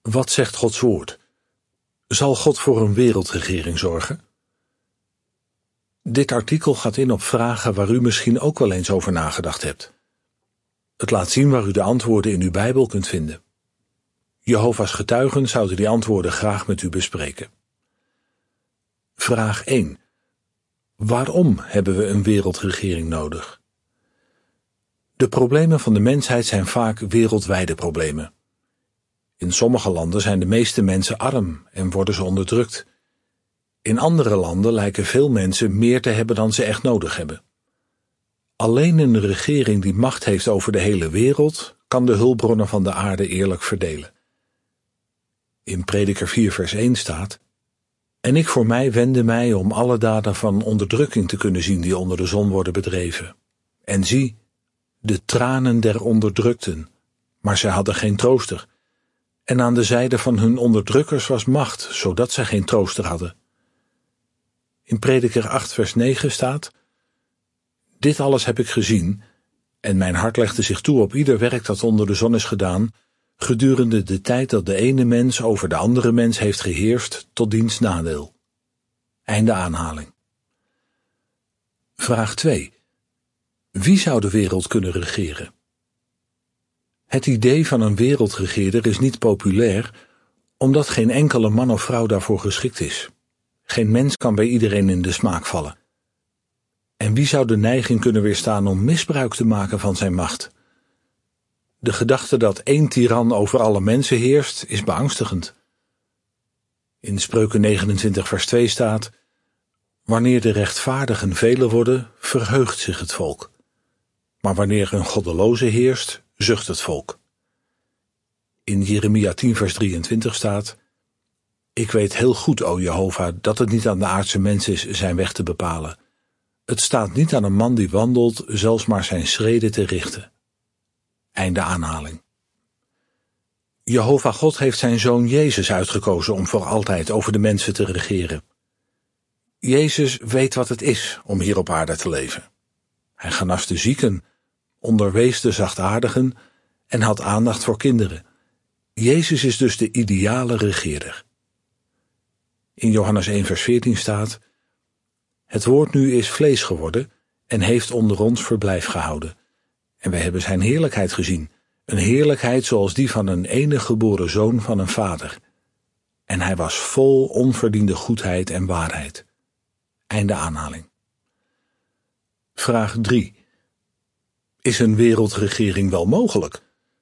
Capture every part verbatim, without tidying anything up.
Wat zegt Gods woord? Zal God voor een wereldregering zorgen? Dit artikel gaat in op vragen waar u misschien ook wel eens over nagedacht hebt. Het laat zien waar u de antwoorden in uw Bijbel kunt vinden. Jehovah's getuigen zouden die antwoorden graag met u bespreken. Vraag één. Waarom hebben we een wereldregering nodig? De problemen van de mensheid zijn vaak wereldwijde problemen. In sommige landen zijn de meeste mensen arm en worden ze onderdrukt. In andere landen lijken veel mensen meer te hebben dan ze echt nodig hebben. Alleen een regering die macht heeft over de hele wereld kan de hulpbronnen van de aarde eerlijk verdelen. In Prediker vier vers één staat: En ik voor mij wendde mij om alle daden van onderdrukking te kunnen zien die onder de zon worden bedreven. En zie, de tranen der onderdrukten, maar zij hadden geen trooster. En aan de zijde van hun onderdrukkers was macht, zodat zij geen trooster hadden. In Prediker acht vers negen staat: Dit alles heb ik gezien, en mijn hart legde zich toe op ieder werk dat onder de zon is gedaan, gedurende de tijd dat de ene mens over de andere mens heeft geheerst tot diens nadeel. Einde aanhaling. Vraag twee. Wie zou de wereld kunnen regeren? Het idee van een wereldregeerder is niet populair, omdat geen enkele man of vrouw daarvoor geschikt is. Geen mens kan bij iedereen in de smaak vallen. En wie zou de neiging kunnen weerstaan om misbruik te maken van zijn macht? De gedachte dat één tiran over alle mensen heerst, is beangstigend. In Spreuken negenentwintig vers twee staat: Wanneer de rechtvaardigen velen worden, verheugt zich het volk. Maar wanneer een goddeloze heerst, zucht het volk. In Jeremia tien vers drieëntwintig staat: Ik weet heel goed, o Jehovah, dat het niet aan de aardse mens is zijn weg te bepalen. Het staat niet aan een man die wandelt, zelfs maar zijn schreden te richten. Einde aanhaling. Jehovah God heeft zijn zoon Jezus uitgekozen om voor altijd over de mensen te regeren. Jezus weet wat het is om hier op aarde te leven. Hij genas de zieken, onderwees de zachtaardigen en had aandacht voor kinderen. Jezus is dus de ideale regeerder. In Johannes één vers veertien staat: Het woord nu is vlees geworden en heeft onder ons verblijf gehouden. En wij hebben zijn heerlijkheid gezien, een heerlijkheid zoals die van een enige geboren zoon van een vader. En hij was vol onverdiende goedheid en waarheid. Einde aanhaling. Vraag drie. Is een wereldregering wel mogelijk?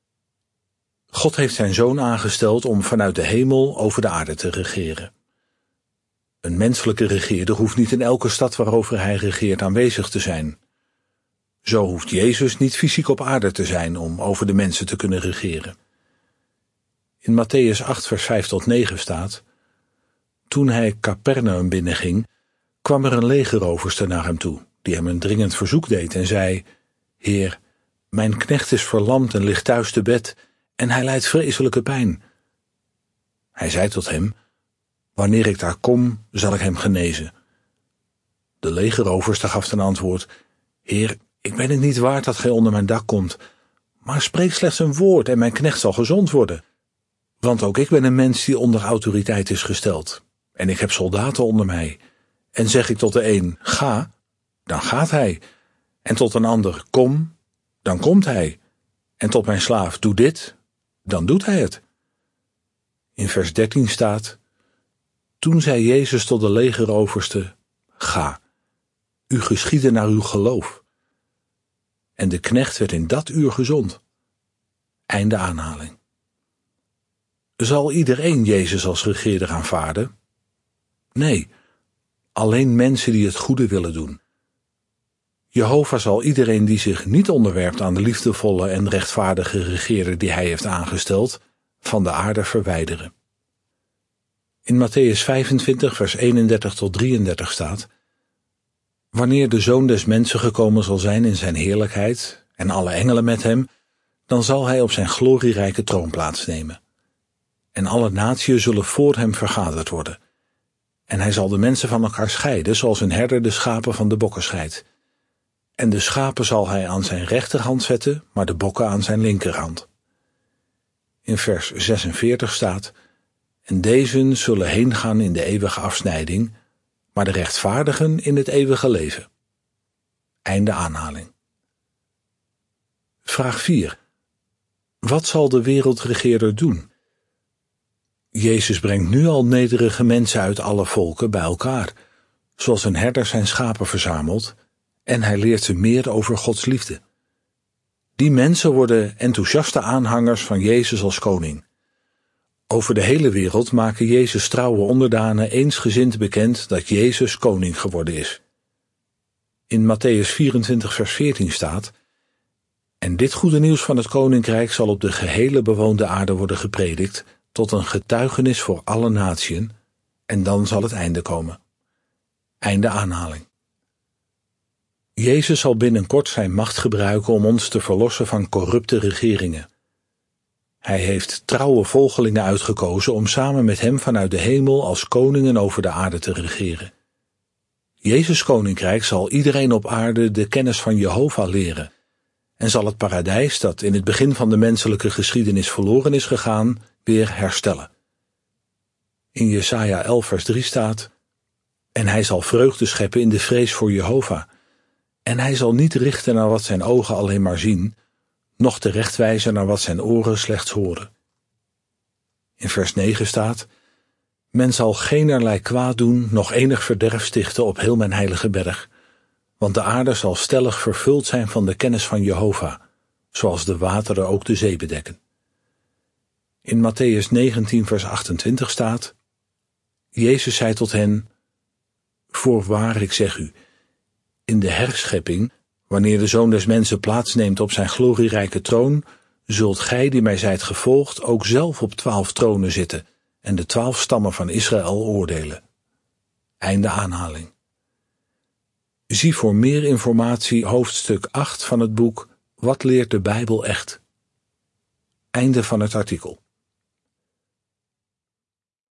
God heeft zijn zoon aangesteld om vanuit de hemel over de aarde te regeren. Een menselijke regeerder hoeft niet in elke stad waarover hij regeert aanwezig te zijn. Zo hoeft Jezus niet fysiek op aarde te zijn om over de mensen te kunnen regeren. In Mattheüs acht vers vijf tot negen staat: Toen hij Capernaum binnenging, kwam er een legeroverste naar hem toe, die hem een dringend verzoek deed en zei: Heer, mijn knecht is verlamd en ligt thuis te bed, en hij lijdt vreselijke pijn. Hij zei tot hem: Wanneer ik daar kom, zal ik hem genezen. De legeroverste gaf ten antwoord: Heer, ik ben het niet waard dat gij onder mijn dak komt, maar spreek slechts een woord en mijn knecht zal gezond worden. Want ook ik ben een mens die onder autoriteit is gesteld, en ik heb soldaten onder mij. En zeg ik tot de een: Ga, dan gaat hij. En tot een ander: Kom, dan komt hij. En tot mijn slaaf: Doe dit, dan doet hij het. In vers dertien staat: Toen zei Jezus tot de legeroverste: Ga, u geschiedde naar uw geloof. En de knecht werd in dat uur gezond. Einde aanhaling. Zal iedereen Jezus als regeerder aanvaarden? Nee, alleen mensen die het goede willen doen. Jehovah zal iedereen die zich niet onderwerpt aan de liefdevolle en rechtvaardige regeerder die hij heeft aangesteld, van de aarde verwijderen. In Mattheüs vijfentwintig vers eenendertig tot drieëndertig staat: Wanneer de Zoon des Mensen gekomen zal zijn in zijn heerlijkheid en alle engelen met hem, dan zal hij op zijn glorierijke troon plaatsnemen. En alle natieën zullen voor hem vergaderd worden. En hij zal de mensen van elkaar scheiden, zoals een herder de schapen van de bokken scheidt. En de schapen zal hij aan zijn rechterhand zetten, maar de bokken aan zijn linkerhand. In vers zesenveertig staat: en dezen zullen heengaan in de eeuwige afsnijding, maar de rechtvaardigen in het eeuwige leven. Einde aanhaling. Vraag vier. Wat zal de wereldregeerder doen? Jezus brengt nu al nederige mensen uit alle volken bij elkaar, zoals een herder zijn schapen verzamelt, en hij leert ze meer over Gods liefde. Die mensen worden enthousiaste aanhangers van Jezus als koning. Over de hele wereld maken Jezus trouwe onderdanen eensgezind bekend dat Jezus koning geworden is. In Matthäus vierentwintig vers veertien staat: en dit goede nieuws van het koninkrijk zal op de gehele bewoonde aarde worden gepredikt, tot een getuigenis voor alle natieën, en dan zal het einde komen. Einde aanhaling. Jezus zal binnenkort zijn macht gebruiken om ons te verlossen van corrupte regeringen. Hij heeft trouwe volgelingen uitgekozen om samen met hem vanuit de hemel als koningen over de aarde te regeren. Jezus' koninkrijk zal iedereen op aarde de kennis van Jehovah leren en zal het paradijs dat in het begin van de menselijke geschiedenis verloren is gegaan, weer herstellen. In Jesaja elf vers drie staat: en hij zal vreugde scheppen in de vrees voor Jehovah, en hij zal niet richten naar wat zijn ogen alleen maar zien, noch terechtwijzen naar wat zijn oren slechts horen. In vers negen staat: men zal geenerlei kwaad doen, noch enig verderf stichten op heel mijn heilige berg, want de aarde zal stellig vervuld zijn van de kennis van Jehovah, zoals de wateren ook de zee bedekken. In Matthäus negentien vers achtentwintig staat: Jezus zei tot hen: voorwaar, ik zeg u, in de herschepping, wanneer de Zoon des Mensen plaatsneemt op zijn glorierijke troon, zult gij die mij zijt gevolgd ook zelf op twaalf tronen zitten en de twaalf stammen van Israël oordelen. Einde aanhaling. Zie voor meer informatie hoofdstuk acht van het boek Wat leert de Bijbel echt? Einde van het artikel.